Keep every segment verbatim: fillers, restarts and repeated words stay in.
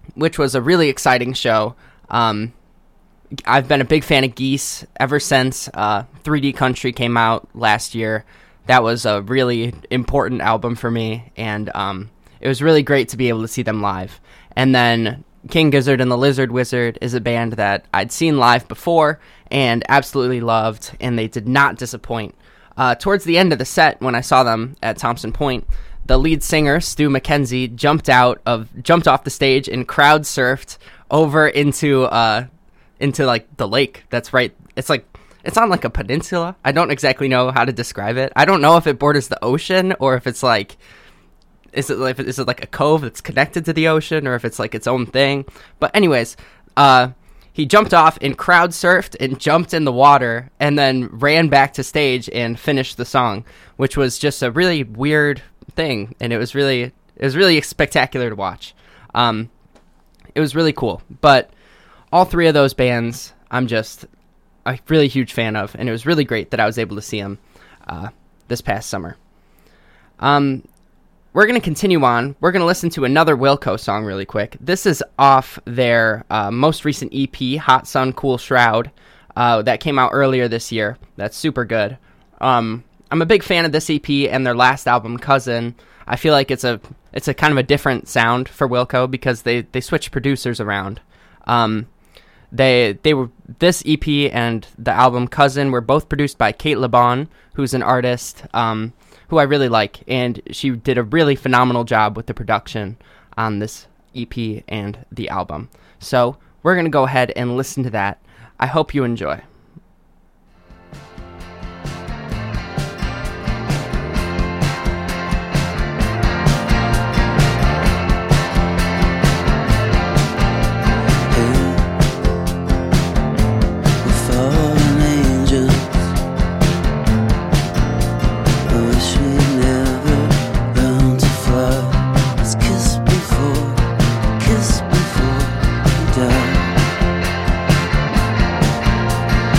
which was a really exciting show. Um, I've been a big fan of Geese ever since uh, three D Country came out last year. That was a really important album for me, and um, it was really great to be able to see them live. And then King Gizzard and the Lizard Wizard is a band that I'd seen live before and absolutely loved, and they did not disappoint. Uh, towards the end of the set, when I saw them at Thompson Point, the lead singer, Stu McKenzie, jumped out of jumped off the stage and crowd surfed over into uh, into like the lake. That's right. It's like it's on like a peninsula. I don't exactly know how to describe it. I don't know if it borders the ocean or if it's like is it like is it like a cove that's connected to the ocean, or if it's like its own thing. But anyways, uh, he jumped off and crowd surfed and jumped in the water and then ran back to stage and finished the song, which was just a really weird thing, and it was really it was really spectacular to watch. Um, it was really cool. But all three of those bands, I'm just a really huge fan of, and it was really great that I was able to see them uh, this past summer. Um, we're going to continue on. We're going to listen to another Wilco song really quick. This is off their uh, most recent E P, Hot Sun Cool Shroud, uh, that came out earlier this year. That's super good. Um, I'm a big fan of this E P and their last album, Cousin. I feel like it's a it's a kind of a different sound for Wilco because they, they switch producers around. Um, they they were this E P and the album Cousin were both produced by Kate LeBon, who's an artist um, who I really like, and she did a really phenomenal job with the production on this E P and the album. So we're gonna go ahead and listen to that. I hope you enjoy. Kiss before you die.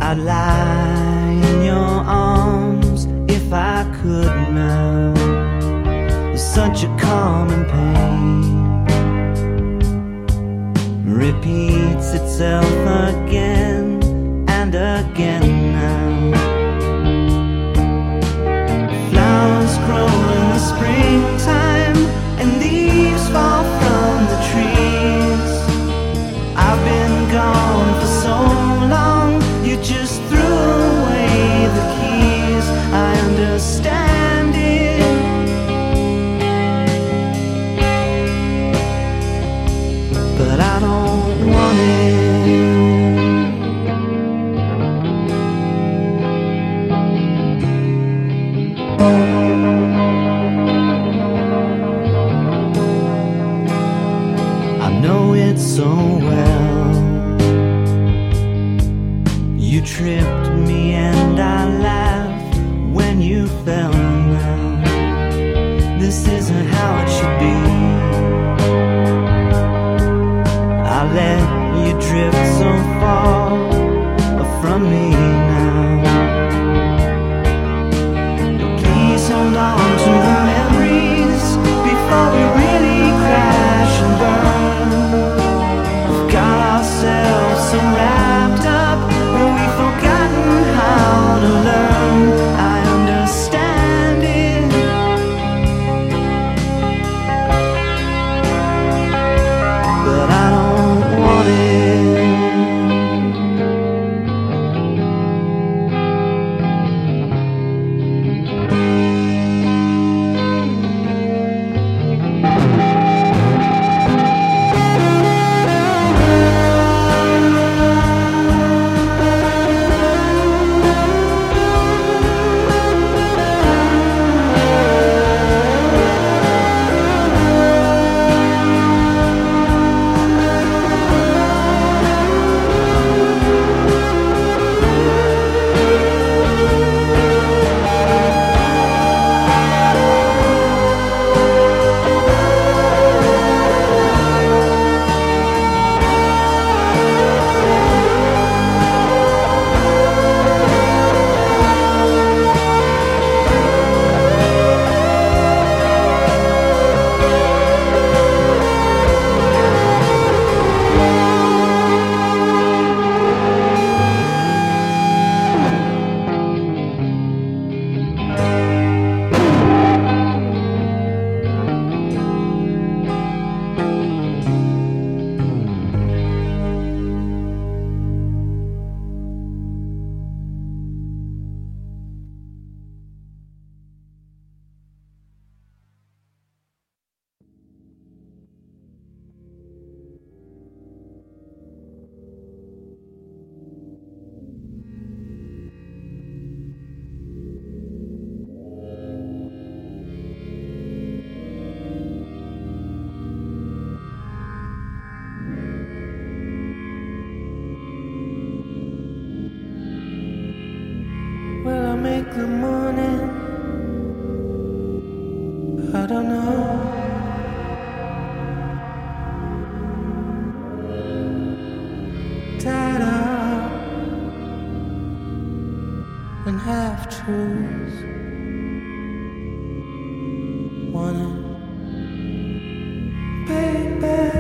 I'd lie in your arms if I could now. It's such a common pain repeats itself again and again now. Flowers grow in the springtime and leaves fall from the trees. I've been gone for so long, you just threw away the keys. I understand it, but I don't want it. I know it so well. You tripped me and I laughed when you fell down. This isn't how it should be. I let you drift so far from me now. Please hold on to the memories before we really crash and burn. We've got ourselves so wrapped up that we've forgotten how to learn. I understand it, but I don't want it. Will I make the morning? I don't know. Tied up and half truths. Wanting, baby.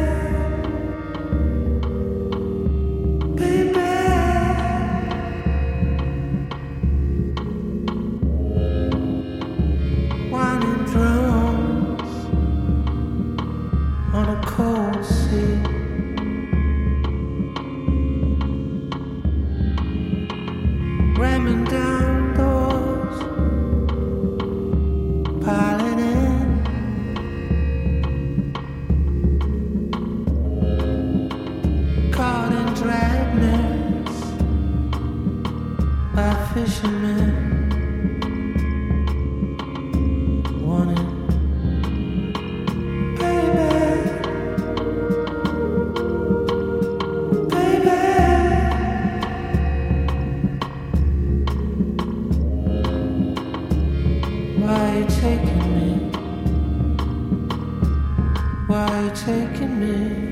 Ramming down doors, piling in, caught in dragnets by fishermen, wanting, baby, baby. Why are you taking me? Why are you taking me?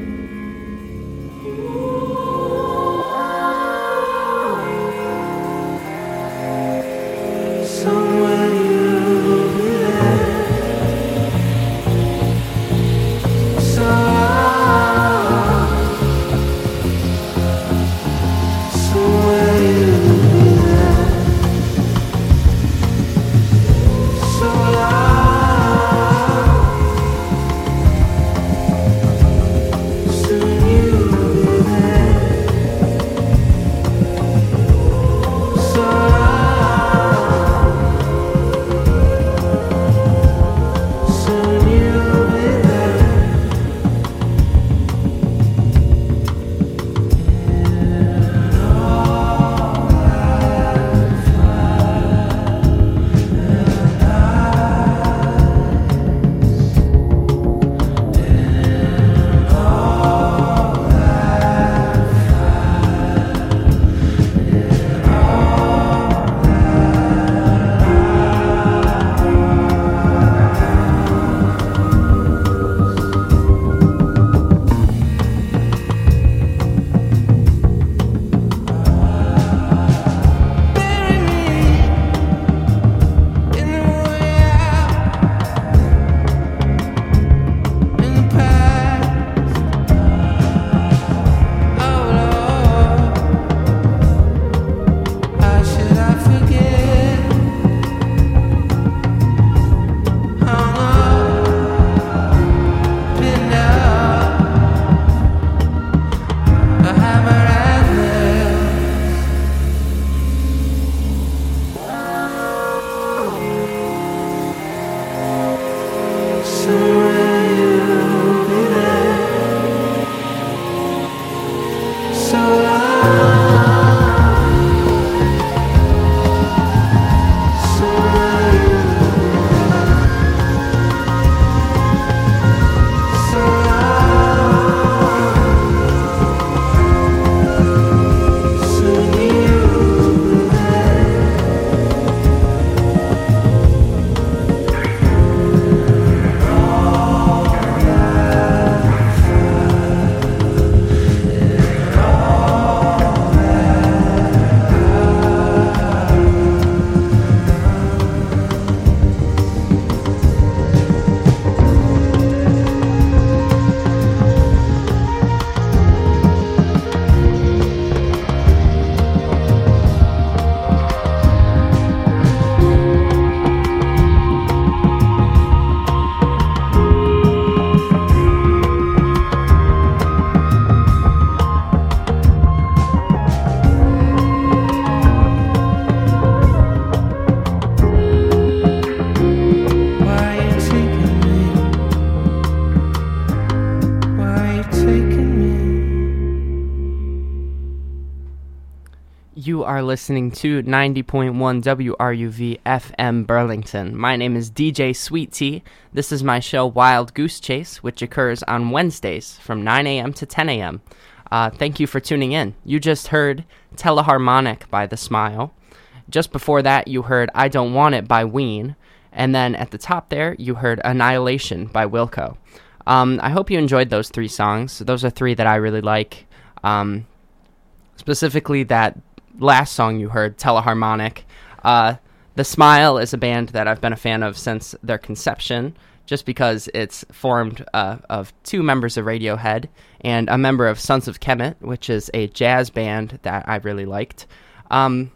You are listening to ninety point one W R U V F M Burlington. My name is D J Sweet Tea. This is my show Wild Goose Chase, which occurs on Wednesdays from nine a.m. to ten a.m. Uh, thank you for tuning in. You just heard Teleharmonic by The Smile. Just before that, you heard I Don't Want It by Ween. And then at the top there, you heard Annihilation by Wilco. Um, I hope you enjoyed those three songs. Those are three that I really like. Um, specifically that last song you heard, Teleharmonic. Uh, The Smile is a band that I've been a fan of since their conception, just because it's formed uh, of two members of Radiohead and a member of Sons of Kemet, which is a jazz band that I really liked. Um,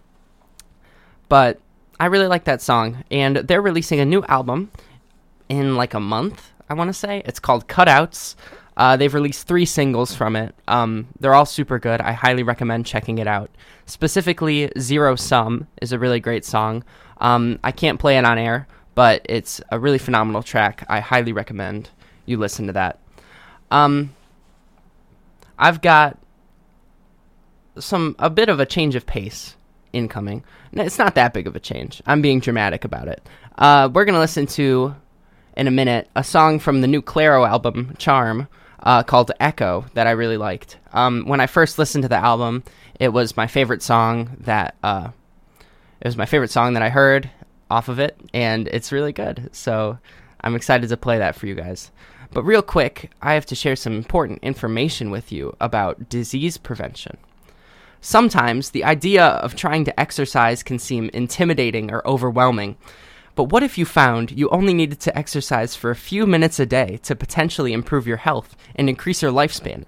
but I really like that song, and they're releasing a new album in like a month, I want to say. It's called Cutouts. Uh, they've released three singles from it. Um, they're all super good. I highly recommend checking it out. Specifically, Zero Sum is a really great song. Um, I can't play it on air, but it's a really phenomenal track. I highly recommend you listen to that. Um, I've got some a bit of a change of pace incoming. It's not that big of a change. I'm being dramatic about it. Uh, we're going to listen to, in a minute, a song from the new Clairo album, Charm, uh, called Echo, that I really liked. Um, when I first listened to the album, it was my favorite song that uh, it was my favorite song that I heard off of it, and it's really good. So I'm excited to play that for you guys. But real quick, I have to share some important information with you about disease prevention. Sometimes the idea of trying to exercise can seem intimidating or overwhelming. But what if you found you only needed to exercise for a few minutes a day to potentially improve your health and increase your lifespan?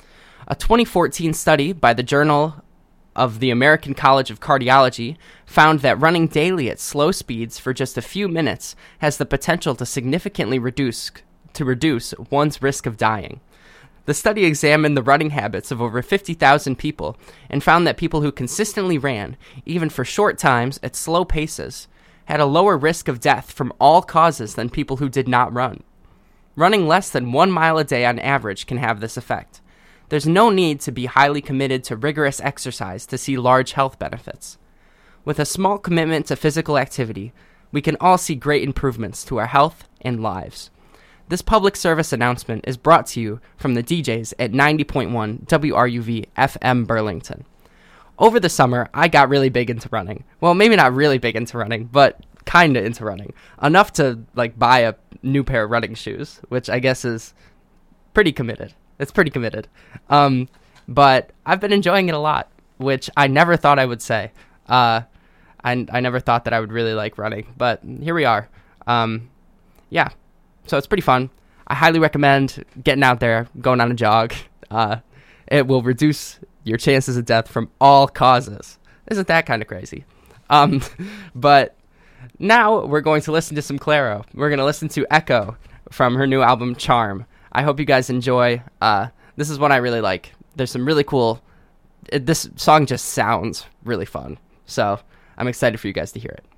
A twenty fourteen study by the Journal of the American College of Cardiology found that running daily at slow speeds for just a few minutes has the potential to significantly reduce to reduce one's risk of dying. The study examined the running habits of over fifty thousand people and found that people who consistently ran, even for short times at slow paces, had a lower risk of death from all causes than people who did not run. Running less than one mile a day on average can have this effect. There's no need to be highly committed to rigorous exercise to see large health benefits. With a small commitment to physical activity, we can all see great improvements to our health and lives. This public service announcement is brought to you from the D Js at ninety point one W R U V F M Burlington. Over the summer, I got really big into running. Well, maybe not really big into running, but kind of into running. Enough to, like, buy a new pair of running shoes, which I guess is pretty committed. It's pretty committed. Um, but I've been enjoying it a lot, which I never thought I would say. Uh, I, I never thought that I would really like running, but here we are. Um, yeah, so it's pretty fun. I highly recommend getting out there, going on a jog. Uh, it will reduce your chances of death from all causes. Isn't that kind of crazy? Um, but now we're going to listen to some Clairo. We're going to listen to Echo from her new album, Charm. I hope you guys enjoy. Uh, this is one I really like. There's some really cool... It, this song just sounds really fun. So I'm excited for you guys to hear it.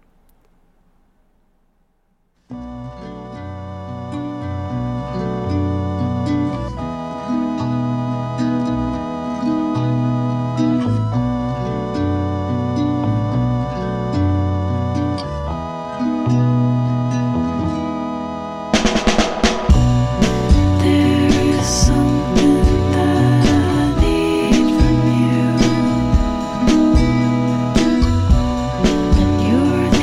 You're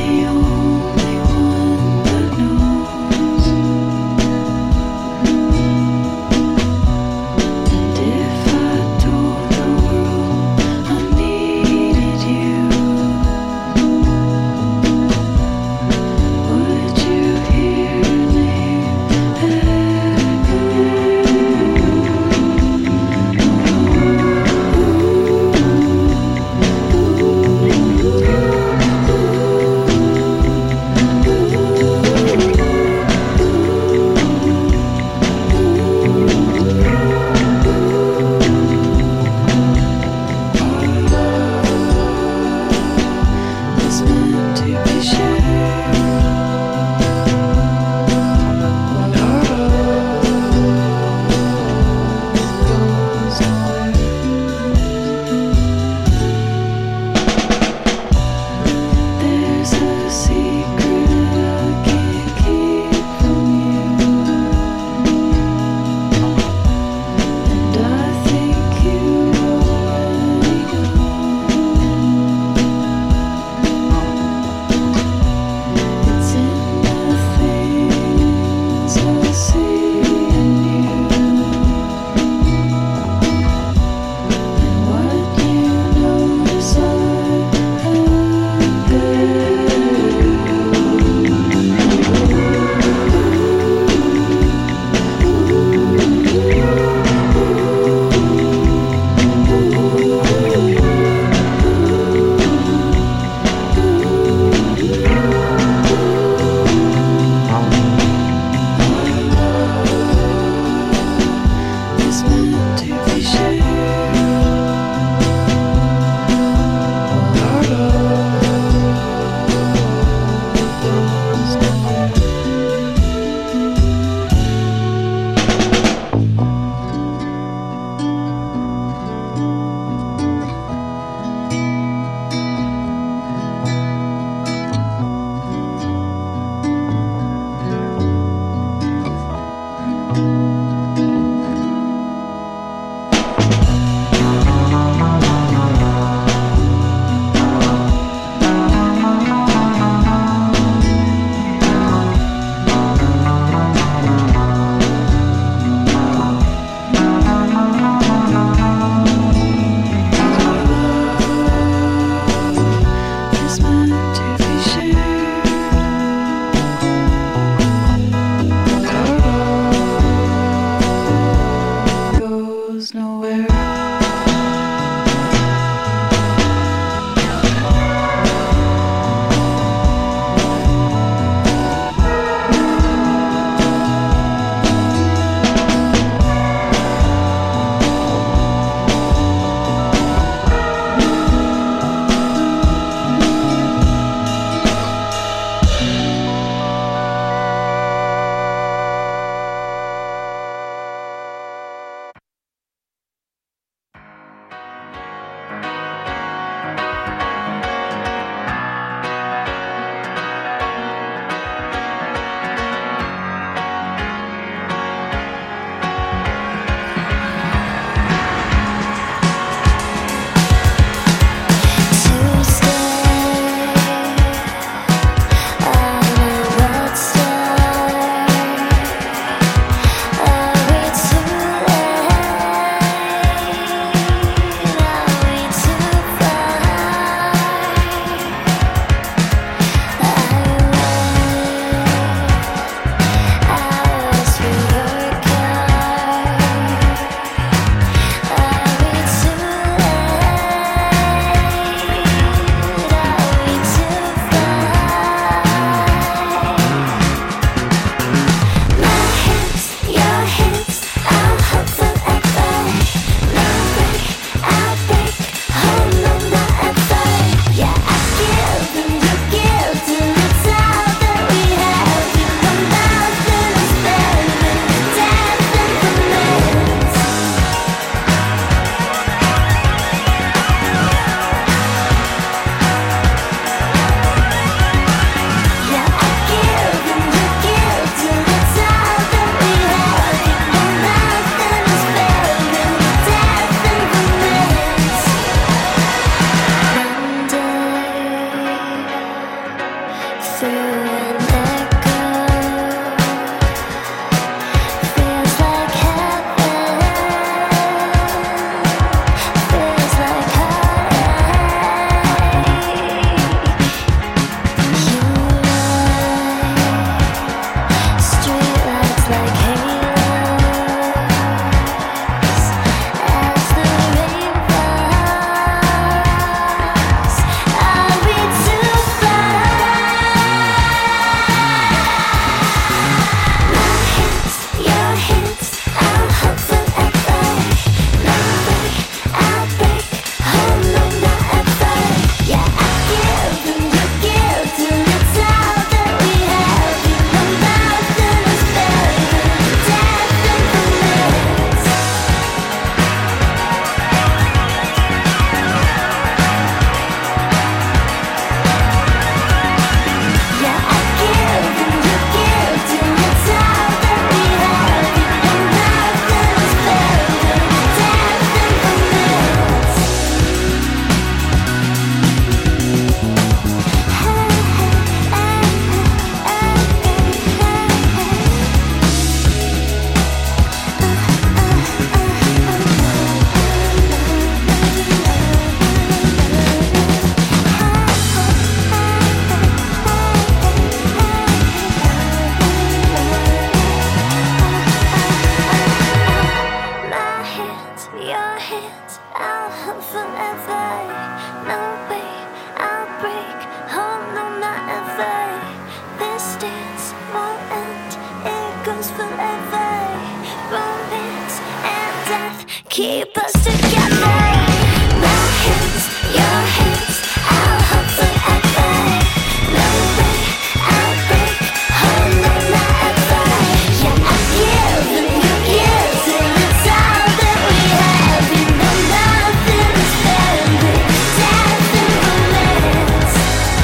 keep us together. My hands, your hands, I'll hold forever. No way I'll break, hold no, not ever. Yeah, I give and you give till it's all that we have. You know nothing is better than death and romance.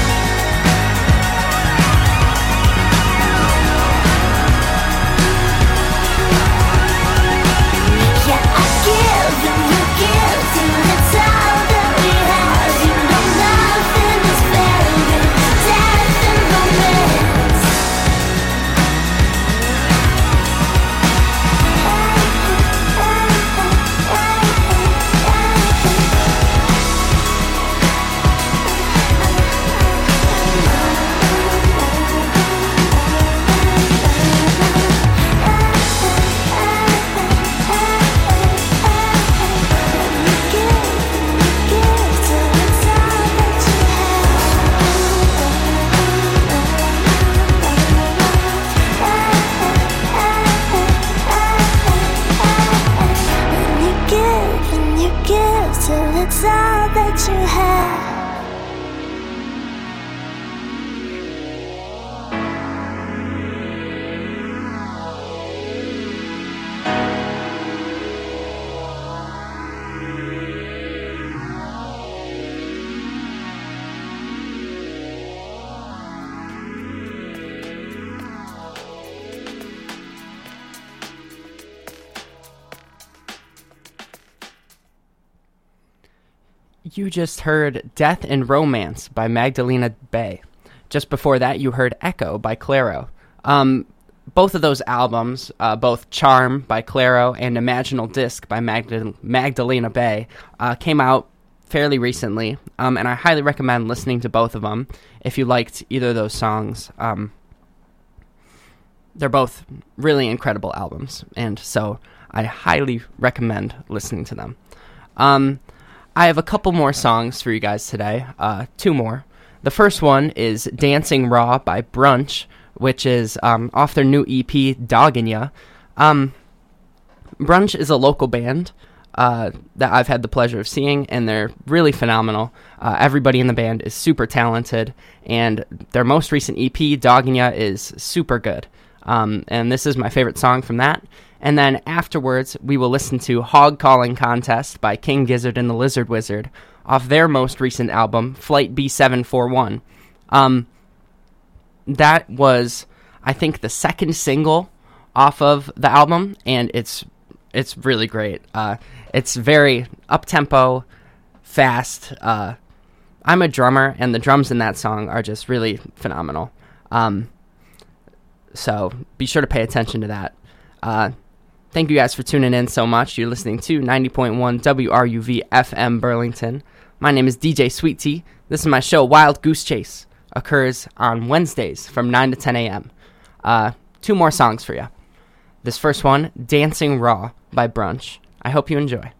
Yeah, I give and you give till it's all that we have. You know nothing is better than death and romance. When you give and you give till it's all that you have. You just heard Death and Romance by Magdalena Bay. Just before that, you heard Echo by Clairo. Um, both of those albums, uh, both Charm by Clairo and Imaginal Disc by Magda- Magdalena Bay, uh, came out fairly recently, um, and I highly recommend listening to both of them if you liked either of those songs. Um, they're both really incredible albums, and so I highly recommend listening to them. Um... I have a couple more songs for you guys today, uh, two more. The first one is Dancing Raw by Brunch, which is um, off their new E P, Doggin' Ya. Um, Brunch is a local band uh, that I've had the pleasure of seeing, and they're really phenomenal. Uh, everybody in the band is super talented, and their most recent E P, Doggin' Ya, is super good. Um, and this is my favorite song from that. And then afterwards, we will listen to Hog Calling Contest by King Gizzard and the Lizard Wizard off their most recent album, Flight B seven forty-one. Um, that was, I think, the second single off of the album, and it's it's really great. Uh, it's very up-tempo, fast. Uh, I'm a drummer, and the drums in that song are just really phenomenal. Um, so be sure to pay attention to that. Uh, Thank you guys for tuning in so much. You're listening to ninety point one W R U V F M Burlington. My name is D J Sweet Tea. This is my show, Wild Goose Chase. Occurs on Wednesdays from nine to ten a.m. Uh, two more songs for you. This first one, Dancing Raw by Brunch. I hope you enjoy.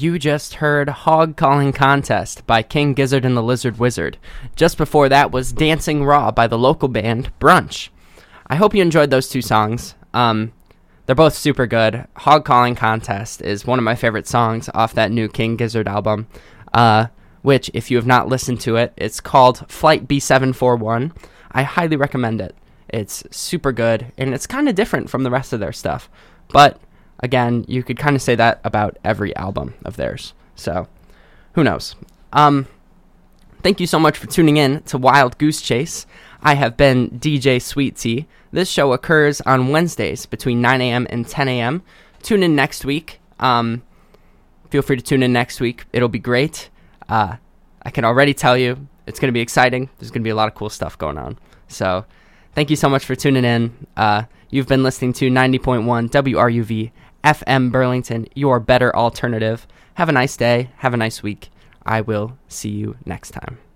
You just heard Hog Calling Contest by King Gizzard and the Lizard Wizard. Just before that was Dancing Raw by the local band Brunch. I hope you enjoyed those two songs. Um, they're both super good. Hog Calling Contest is one of my favorite songs off that new King Gizzard album, uh, which, if you have not listened to it, it's called Flight B seven forty-one. I highly recommend it. It's super good, and it's kind of different from the rest of their stuff. But again, you could kind of say that about every album of theirs. So, who knows? Um, thank you so much for tuning in to Wild Goose Chase. I have been D J Sweet Tea. This show occurs on Wednesdays between nine a.m. and ten a.m. Tune in next week. Um, feel free to tune in next week. It'll be great. Uh, I can already tell you it's going to be exciting. There's going to be a lot of cool stuff going on. So, thank you so much for tuning in. Uh, you've been listening to ninety point one W R U V F M Burlington, your better alternative. Have a nice day. Have a nice week. I will see you next time.